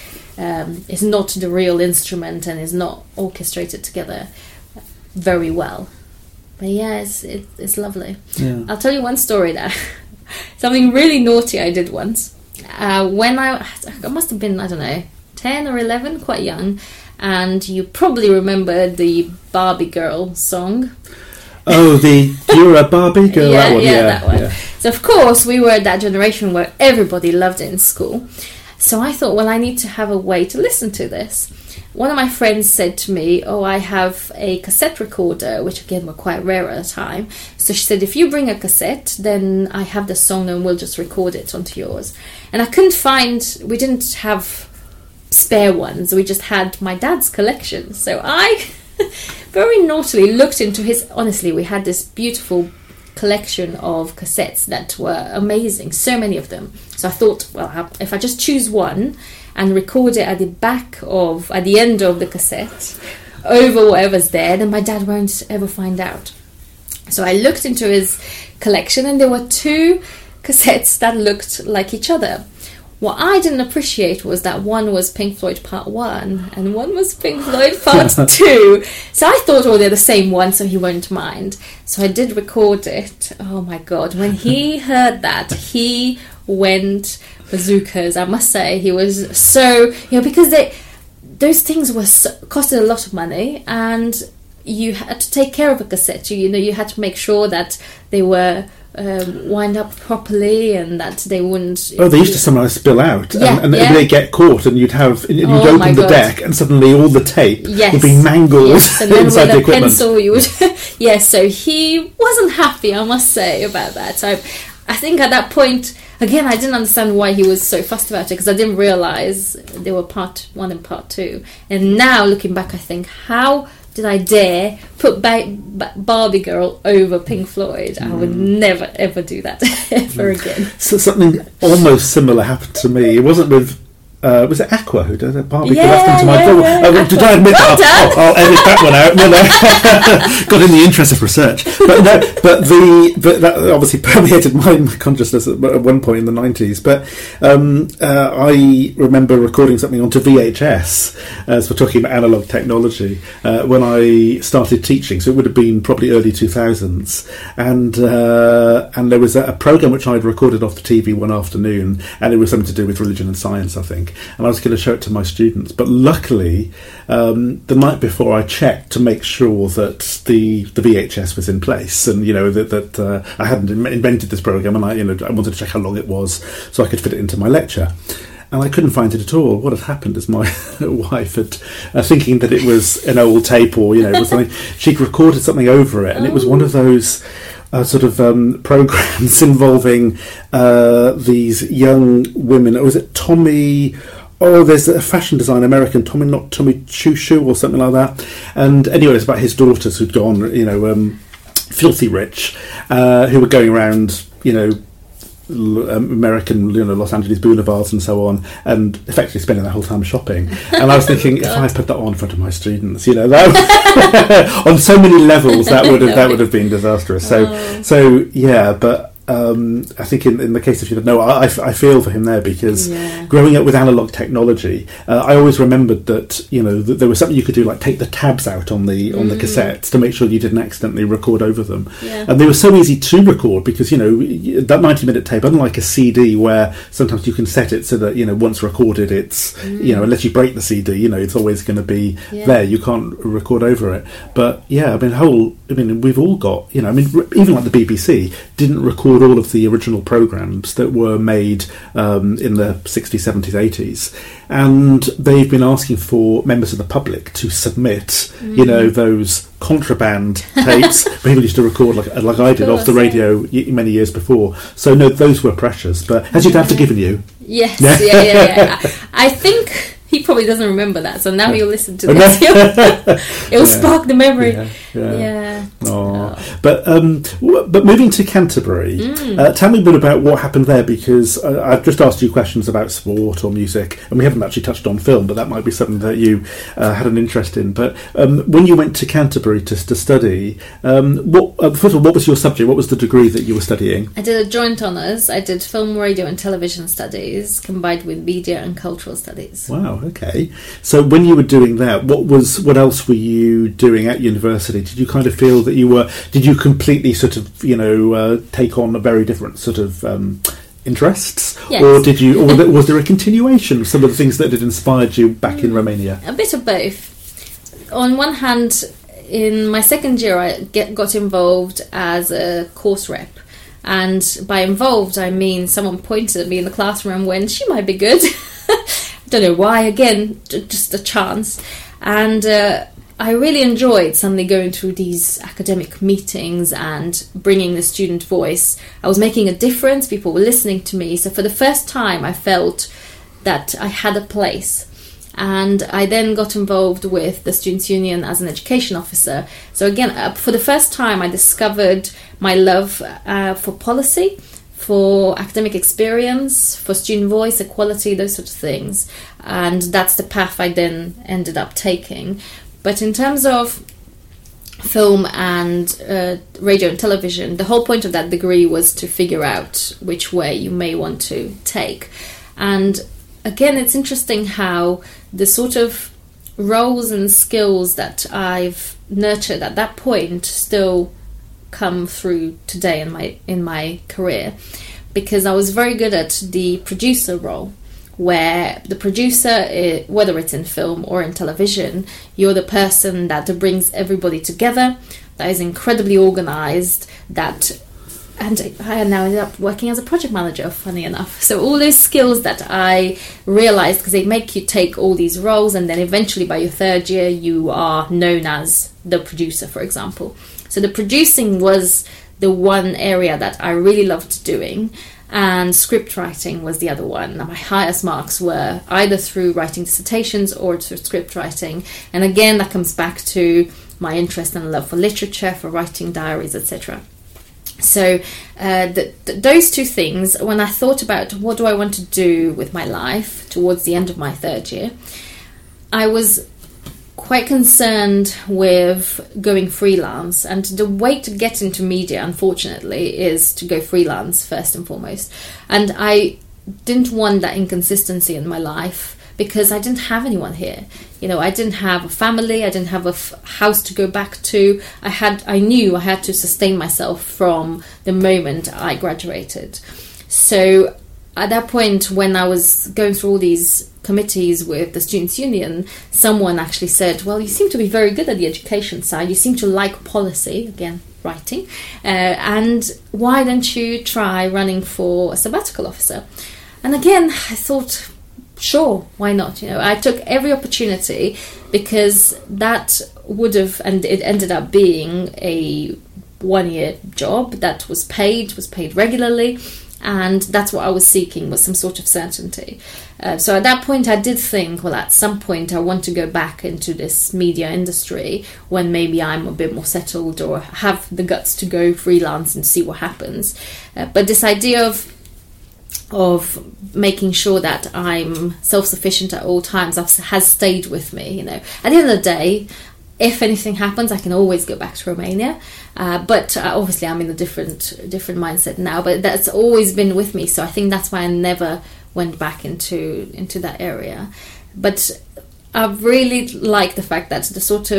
not the real instrument and is not orchestrated together very well. But yeah, it's lovely. Yeah. I'll tell you one story there. Something really naughty I did once. When I must have been, 10 or 11, quite young. And you probably remember the Barbie Girl song. Oh, you're a Barbie Girl, that one. Yeah, that one. Yeah. So of course we were that generation where everybody loved it in school. So I thought, well, I need to have a way to listen to this. One of my friends said to me, I have a cassette recorder, which again were quite rare at the time. So she said, if you bring a cassette, then I have the song and we'll just record it onto yours. And I couldn't we didn't have spare ones. We just had my dad's collection. So I very naughtily looked into honestly, we had this beautiful collection of cassettes that were amazing, so many of them. So I thought, well, if I just choose one and record it at the end of the cassette over whatever's there, then my dad won't ever find out. So I looked into his collection, and there were 2 cassettes that looked like each other. What I didn't appreciate was that one was Pink Floyd Part 1 and one was Pink Floyd Part 2. So I thought, they're the same one, so he won't mind. So I did record it. Oh my God. When he heard that, he went bazookas, I must say. He was so... because those things costed a lot of money, and you had to take care of a cassette. You had to make sure that they were... wind up properly and that they wouldn't... they used to sometimes spill out and they get caught, and you'd open the deck and suddenly all the tape would be mangled and then inside with the equipment. Pencil you would... so he wasn't happy, I must say, about that. So I think at that point, again, I didn't understand why he was so fussed about it, because I didn't realise they were Part 1 and Part 2. And now, looking back, I think, how did I dare put Barbie Girl over Pink Floyd? I would never ever do that ever again. So something almost similar happened to me. It wasn't with was it Aqua who did it? Barbie Girl into my door. Did I admit that? I'll edit that one out. No. Got in the interest of research, but that obviously permeated my consciousness at one point in the 90s. But I remember recording something onto VHS, as we're talking about analog technology, when I started teaching. So it would have been probably early 2000s, and there was a program which I'd recorded off the TV one afternoon, and it was something to do with religion and science, I think. And I was going to show it to my students, but luckily the night before I checked to make sure that the VHS was in place, and that I hadn't invented this program, and I wanted to check how long it was so I could fit it into my lecture. And I couldn't find it at all. What had happened is my wife had, thinking that it was an old tape or it was something, she'd recorded something over it, and it was one of those programs involving these young women. Or was it Tommy? Oh, there's a fashion designer, American Tommy Choo or something like that. And anyway, it's about his daughters who'd gone, filthy rich, who were going around, American, Los Angeles boulevards and so on, and effectively spending the whole time shopping. And I was thinking, if I put that on in front of my students, that on so many levels, that would have been disastrous. So yeah, but. I think in the case of I feel for him there, because growing up with analog technology, I always remembered that that there was something you could do, like take the tabs out on the cassettes to make sure you didn't accidentally record over them, and they were so easy to record because that 90-minute tape, unlike a CD where sometimes you can set it so that once recorded it's unless you break the CD it's always going to be there, you can't record over it. But we've all got even like the BBC didn't record all of the original programs that were made in the 60s, 70s, 80s, and they've been asking for members of the public to submit those contraband tapes people used to record like I did off the radio many years before. So no, those were precious. But has your dad forgiven you? Yes. Yeah. I think he probably doesn't remember that, so now he'll listen to this. It'll spark the memory. Yeah. But moving to Canterbury, tell me a bit about what happened there, because I've just asked you questions about sport or music, and we haven't actually touched on film, but that might be something that you had an interest in. But when you went to Canterbury to study, first of all, what was your subject? What was the degree that you were studying? I did a joint honours. I did film, radio and television studies combined with media and cultural studies. Wow. Okay, so when you were doing that, what else were you doing at university? Did you kind of feel that did you completely sort of take on a very different sort of interests, yes. or was there a continuation of some of the things that had inspired you back in Romania? A bit of both. On one hand, in my second year, I got involved as a course rep. And by involved, I mean someone pointed at me in the classroom and went, she might be good. Don't know why, again, just a chance. And I really enjoyed suddenly going through these academic meetings and bringing the student voice. I was making a difference, people were listening to me. So for the first time, I felt that I had a place. And I then got involved with the Students' Union as an education officer. So again, for the first time, I discovered my love for policy, for academic experience, for student voice, equality, those sorts of things. And that's the path I then ended up taking. But in terms of film and radio and television, the whole point of that degree was to figure out which way you may want to take. And again, it's interesting how the sort of roles and skills that I've nurtured at that point still come through today in my career, because I was very good at the producer role, where the producer, whether it's in film or in television, you're the person that brings everybody together, that is incredibly organised, and I now ended up working as a project manager, funny enough. So all those skills that I realised, because they make you take all these roles, and then eventually by your third year you are known as the producer, for example. So the producing was the one area that I really loved doing, and script writing was the other one. Now, my highest marks were either through writing dissertations or through script writing. And again, that comes back to my interest and love for literature, for writing diaries, etc. So those two things, when I thought about what do I want to do with my life towards the end of my third year, I was quite concerned with going freelance. And the way to get into media, unfortunately, is to go freelance first and foremost. And I didn't want that inconsistency in my life, because I didn't have anyone here. I didn't have a family, I didn't have a house to go back to. I knew I had to sustain myself from the moment I graduated. So at that point, when I was going through all these committees with the Students' Union, someone actually said, well, you seem to be very good at the education side, you seem to like policy, again, writing, and why don't you try running for a sabbatical officer? And again, I thought, sure, why not? I took every opportunity, because that would have, and it ended up being a 1-year job that was paid regularly, and that's what I was seeking, was some sort of certainty. So at that point I did think, well, at some point I want to go back into this media industry when maybe I'm a bit more settled, or have the guts to go freelance and see what happens. But this idea of of making sure that I'm self-sufficient at all times has stayed with me. You know, at the end of the day, if anything happens, I can always go back to Romania. But obviously, I'm in a different mindset now. But that's always been with me. So I think that's why I never went back into that area. But I really like the fact that the sort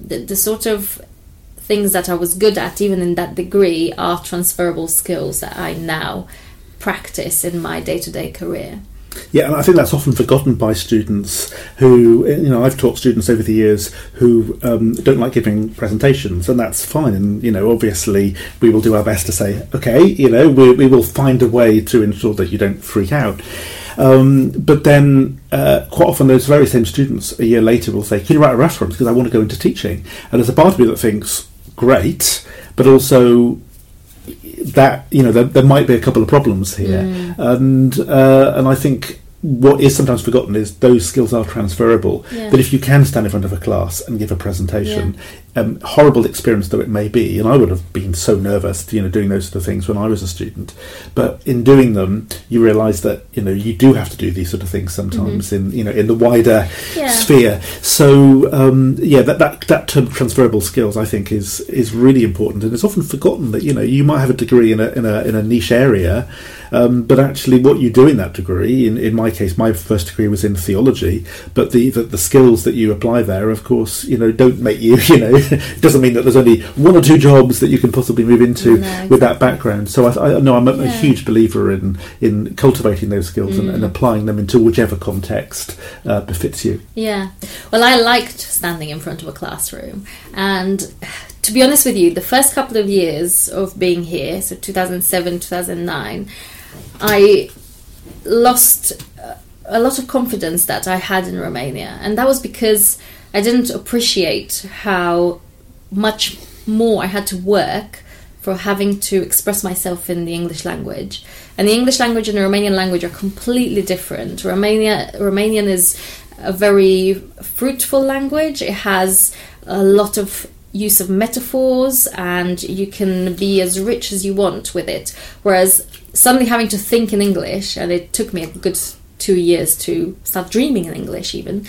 of things that I was good at, even in that degree, are transferable skills that I now practice in my day-to-day career. Yeah, and I think that's often forgotten by students who, you know, I've taught students over the years who don't like giving presentations, and that's fine. And, you know, obviously we will do our best to say, okay, you know, we will find a way to ensure that you don't freak out. But then quite often those very same students a year later will say, can you write a reference because I want to go into teaching? And there's a part of me that thinks, great, but also that, you know, there might be a couple of problems here. And I think what is sometimes forgotten is those skills are transferable. That if you can stand in front of a class and give a presentation, horrible experience though it may be, and I would have been so nervous, you know, doing those sort of things when I was a student, but in doing them you realise that, you know, you do have to do these sort of things sometimes in, you know, in the wider sphere. So that term transferable skills, I think, is really important, and it's often forgotten that, you know, you might have a degree in a niche area, but actually what you do in that degree, in my case, my first degree was in theology, but the skills that you apply there, of course, you know, don't make you, you know, it doesn't mean that there's only one or two jobs that you can possibly move into with that background. So I'm a huge believer in cultivating those skills and applying them into whichever context befits you. Yeah. Well, I liked standing in front of a classroom, and to be honest with you, the first couple of years of being here, so 2007, 2009, I lost a lot of confidence that I had in Romania, and that was because I didn't appreciate how much more I had to work for having to express myself in the English language. And the English language and the Romanian language are completely different. Romanian is a very fruitful language. It has a lot of use of metaphors, and you can be as rich as you want with it. Whereas suddenly having to think in English, and it took me a good 2 years to start dreaming in English even,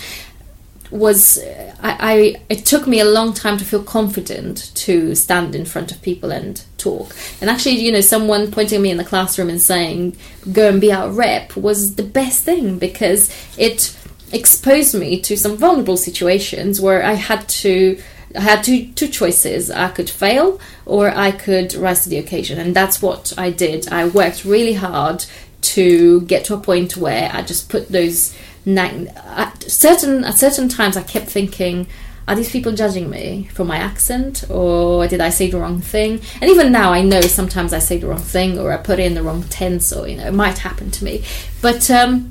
it took me a long time to feel confident to stand in front of people and talk. And actually, you know, someone pointing at me in the classroom and saying, go and be our rep, was the best thing, because it exposed me to some vulnerable situations where I had two choices. I could fail or I could rise to the occasion, and that's what I did. I worked really hard to get to a point where I just put those at certain times I kept thinking, are these people judging me for my accent, or did I say the wrong thing? And even now I know sometimes I say the wrong thing, or I put it in the wrong tense, or, you know, it might happen to me, but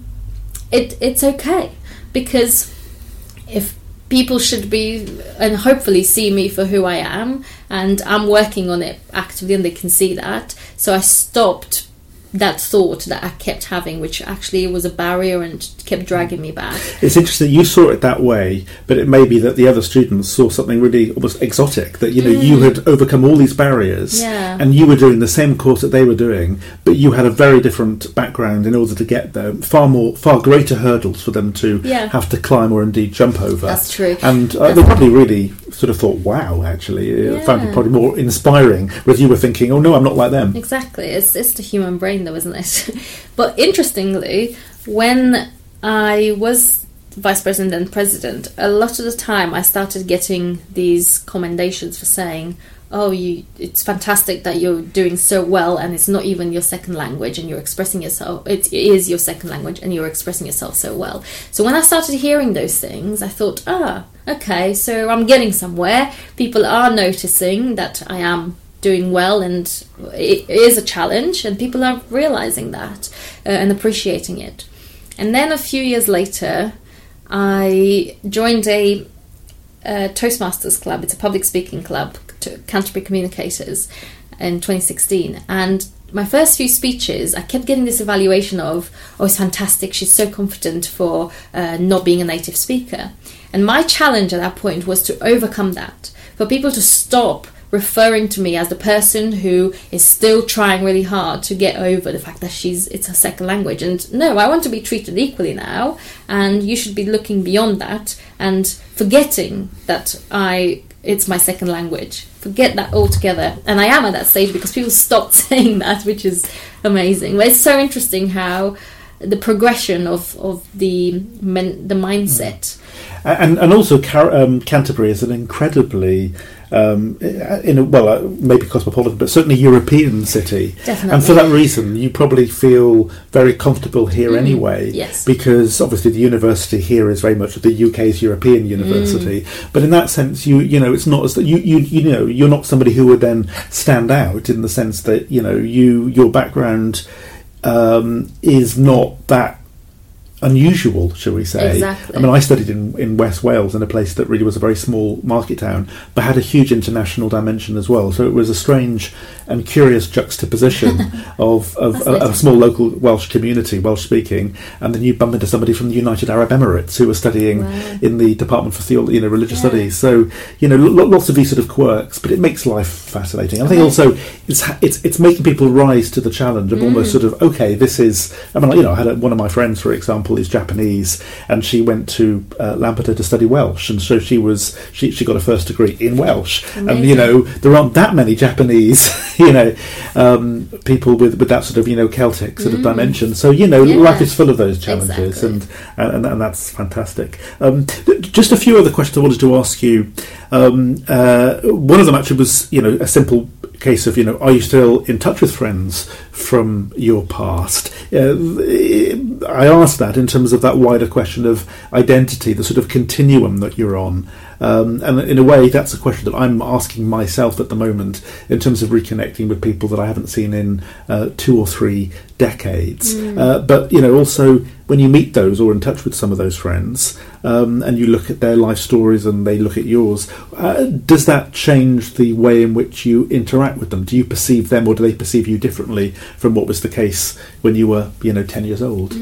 it's okay, because if people should be and hopefully see me for who I am, and I'm working on it actively, and they can see that. So I stopped that thought that I kept having, which actually was a barrier and kept dragging me back. It's interesting you saw it that way, but it may be that the other students saw something really almost exotic, that, you know, you had overcome all these barriers, and you were doing the same course that they were doing, but you had a very different background in order to get there, far greater hurdles for them to have to climb or indeed jump over. That's true. And they probably really sort of thought, wow, actually, I found it probably more inspiring, whereas you were thinking, oh no, I'm not like them. Exactly. It's the human brain though, isn't it? But interestingly, when I was vice president and president, a lot of the time I started getting these commendations for saying, oh, it's fantastic that you're doing so well, and it's not even your second language, and you're expressing yourself, it is your second language, and you're expressing yourself so well. So when I started hearing those things, I thought, okay, so I'm getting somewhere. People are noticing that I am doing well, and it is a challenge, and people are realizing that and appreciating it. And then a few years later, I joined a Toastmasters club. It's a public speaking club, Canterbury Communicators, in 2016. And my first few speeches, I kept getting this evaluation of, oh, it's fantastic, she's so confident for not being a native speaker. And my challenge at that point was to overcome that, for people to stop referring to me as the person who is still trying really hard to get over the fact that it's her second language. And no, I want to be treated equally now, and you should be looking beyond that and forgetting that it's my second language. Forget that altogether. And I am at that stage because people stopped saying that, which is amazing. But it's so interesting how the progression of the mindset. And also Canterbury is an incredibly maybe cosmopolitan, but certainly European city. Definitely. And for that reason, you probably feel very comfortable here anyway. Yes. Because obviously the university here is very much the UK's European university. But in that sense, it's not as you're not somebody who would then stand out in the sense that your background is not that unusual, shall we say. Exactly. I mean, I studied in West Wales, in a place that really was a very small market town, but had a huge international dimension as well. So it was a strange and curious juxtaposition of a small local Welsh community, Welsh speaking, and then you bump into somebody from the United Arab Emirates who was studying in the Department for Religious Studies. So lots of these sort of quirks, but it makes life fascinating. I think also it's making people rise to the challenge of almost sort of, okay, this is. I mean, I had one of my friends, for example, is Japanese, and she went to Lampeter to study Welsh, and so she got a first degree in Welsh. Amazing. And there aren't that many Japanese people with that sort of Celtic sort of dimension. So life is full of those challenges. Exactly. and that's fantastic. Just a few other questions I wanted to ask you. One of them actually was a simple case of are you still in touch with friends from your past? I asked that in terms of that wider question of identity, the sort of continuum that you're on. And in a way, that's a question that I'm asking myself at the moment in terms of reconnecting with people that I haven't seen in 2 or 3 decades. But also when you meet those or in touch with some of those friends, and you look at their life stories and they look at yours, does that change the way in which you interact with them? Do you perceive them, or do they perceive you differently from what was the case when you were 10 years old?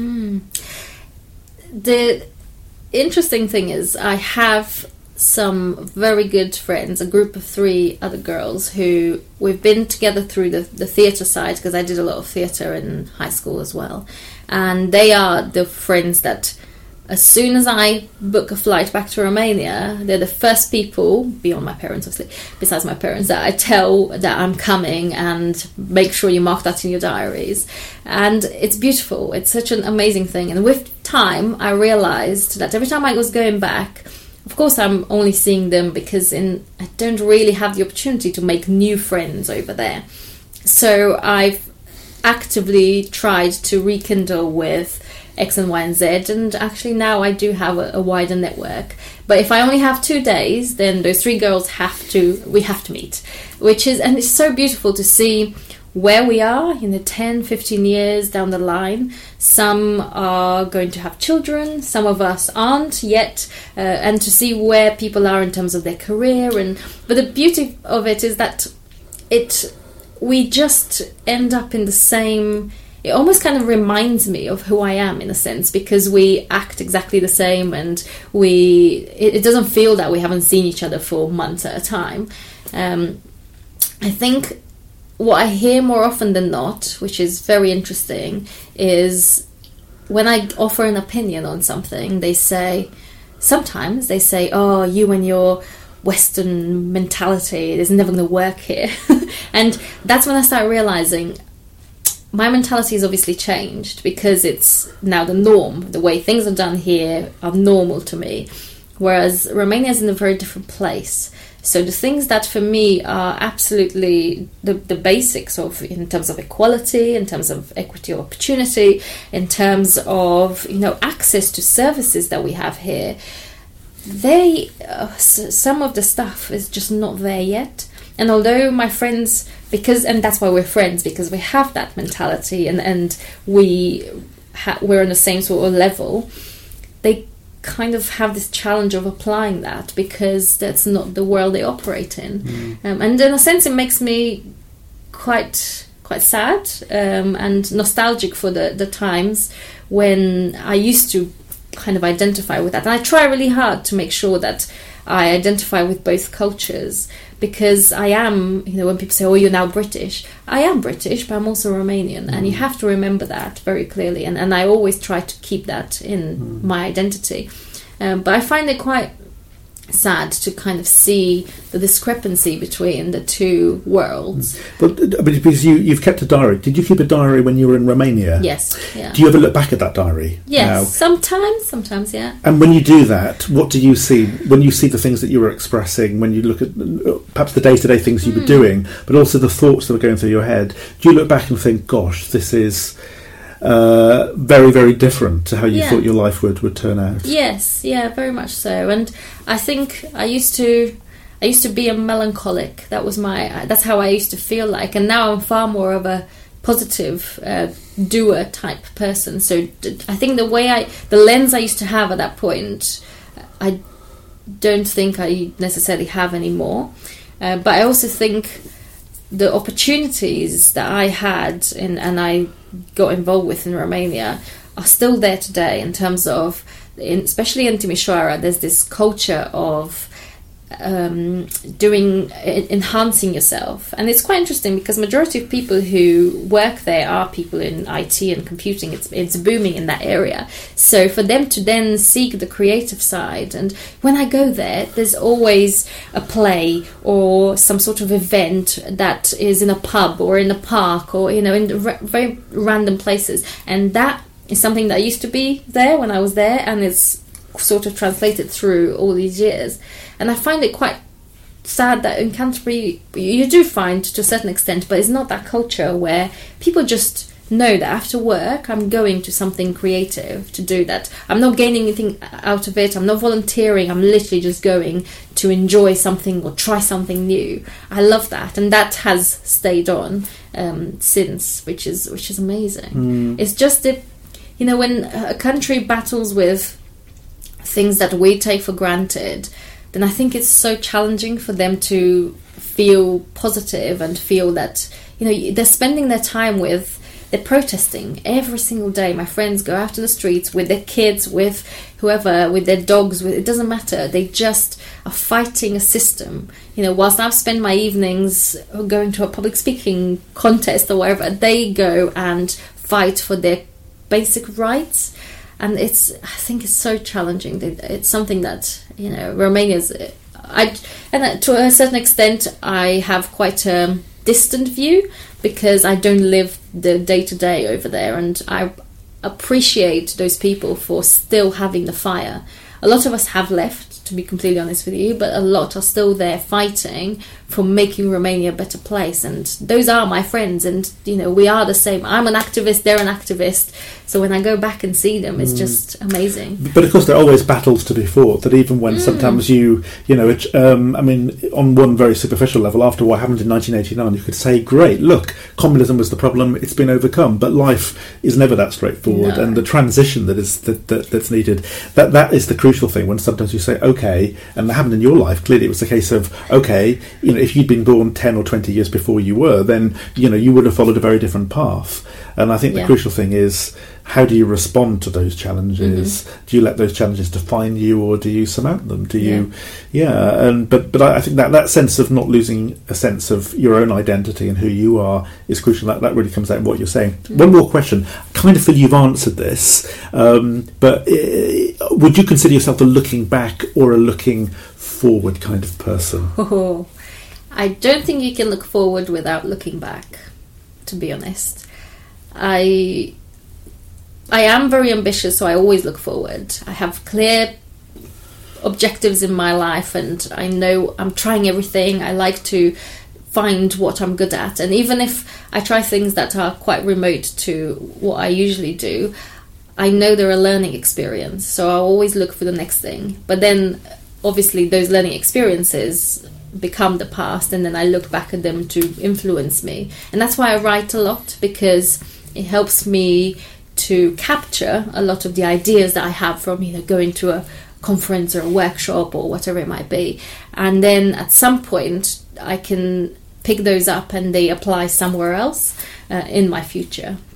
The interesting thing is I have some very good friends, a group of 3 other girls who we've been together through the theatre side, because I did a lot of theatre in high school as well, and they are the friends that as soon as I book a flight back to Romania, they're the first people, beyond my parents obviously, besides my parents, that I tell that I'm coming, and make sure you mark that in your diaries. And it's beautiful. It's such an amazing thing. And with time, I realised that every time I was going back, of course I'm only seeing them because I don't really have the opportunity to make new friends over there. So I've actively tried to rekindle with X and Y and Z, and actually now I do have a wider network. But if I only have 2 days, then those 3 girls we have to meet, and it's so beautiful to see where we are 10, 15 years down the line. Some are going to have children, some of us aren't yet, and to see where people are in terms of their career. But the beauty of it is that we just end up in the same. It almost kind of reminds me of who I am in a sense, because we act exactly the same, and it doesn't feel that we haven't seen each other for months at a time. I think what I hear more often than not, which is very interesting, is when I offer an opinion on something, sometimes they say, oh, you and your Western mentality, it is never going to work here. And that's when I start realising my mentality has obviously changed, because it's now the norm. The way things are done here are normal to me, whereas Romania is in a very different place. So the things that for me are absolutely the basics of, in terms of equality, in terms of equity of opportunity, in terms of access to services that we have here, some of the stuff is just not there yet. And although my friends, and that's why we're friends, because we have that mentality and we're on the same sort of level, they kind of have this challenge of applying that, because that's not the world they operate in. And in a sense it makes me quite sad and nostalgic for the times when I used to kind of identify with that. And I try really hard to make sure that I identify with both cultures, because I am, when people say, oh, you're now British, I am British, but I'm also Romanian, and you have to remember that very clearly, and I always try to keep that in my identity. But I find it quite sad to kind of see the discrepancy between the two worlds. But because you've kept a diary, did you keep a diary when you were in Romania? Yes. Yeah. Do you ever look back at that diary? Yes, sometimes, yeah. And when you do that, what do you see when you see the things that you were expressing? When you look at perhaps the day-to-day things you were doing, but also the thoughts that were going through your head, do you look back and think, "Gosh, this is very, very different to how you thought your life would turn out"? Yes, yeah, very much so. And I think I used to be a melancholic. That's how I used to feel like. And now I'm far more of a positive doer type person. So I think the lens I used to have at that point, I don't think I necessarily have anymore. But I also think the opportunities that I had and I got involved with in Romania are still there today, in terms of, especially in Timișoara, there's this culture of enhancing yourself. And it's quite interesting, because majority of people who work there are people in IT and computing. It's booming in that area. So for them to then seek the creative side, and when I go there, there's always a play or some sort of event that is in a pub or in a park or in very random places, and that is something that used to be there when I was there, and it's sort of translated through all these years. And I find it quite sad that in Canterbury you do find, to a certain extent, but it's not that culture where people just know that after work I'm going to something creative to do that. I'm not gaining anything out of it, I'm not volunteering, I'm literally just going to enjoy something or try something new. I love that, and that has stayed on since, which is amazing. It's just when a country battles with things that we take for granted, then I think it's so challenging for them to feel positive and feel that they're spending their time they're protesting every single day. My friends go out to the streets with their kids, with whoever, with their dogs, it doesn't matter. They just are fighting a system. Whilst I've spent my evenings going to a public speaking contest or whatever, they go and fight for their basic rights. And I think it's so challenging. It's something that, Romania's... and to a certain extent, I have quite a distant view, because I don't live the day-to-day over there. And I appreciate those people for still having the fire. A lot of us have left, to be completely honest with you, but a lot are still there fighting for making Romania a better place. And those are my friends, and we are the same. I'm an activist, they're an activist. So when I go back and see them, it's just amazing. But of course, there are always battles to be fought. That even when sometimes on one very superficial level, after what happened in 1989, you could say, "Great, look, communism was the problem; it's been overcome." But life is never that straightforward, and the transition that's needed, that is the crucial thing. When sometimes you say, "Okay," and that happened in your life. Clearly, it was a case of, "Okay, if you'd been born 10 or 20 years before you were, then you would have followed a very different path." And I think the crucial thing is, how do you respond to those challenges? Do you let those challenges define you, or do you surmount them? Do you, But I think that sense of not losing a sense of your own identity and who you are is crucial. That really comes out in what you're saying. One more question. I kind of feel you've answered this, but would you consider yourself a looking back or a looking forward kind of person? Oh, I don't think you can look forward without looking back, to be honest. I am very ambitious, so I always look forward. I have clear objectives in my life, and I know I'm trying everything. I like to find what I'm good at, and even if I try things that are quite remote to what I usually do, I know they're a learning experience, so I'll always look for the next thing. But then obviously those learning experiences become the past, and then I look back at them to influence me. And that's why I write a lot, because it helps me to capture a lot of the ideas that I have from going to a conference or a workshop or whatever it might be, and then at some point I can pick those up and they apply somewhere else in my future.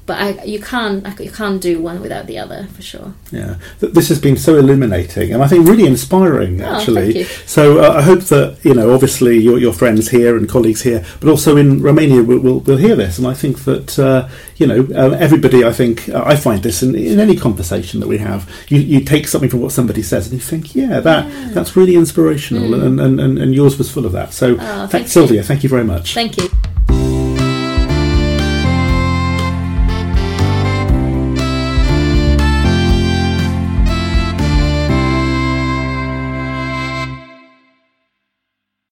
but you can't do one without the other, for sure. Yeah, this has been so illuminating, and I think really inspiring, actually. Thank you. So I hope that, obviously your friends here and colleagues here, but also in Romania will hear this, and I think that everybody. I find this in any conversation that we have. You take something from what somebody says, and you think, that's really inspirational, and yours was full of that. So, thanks, Sylvia. Thank you very much. Thank you.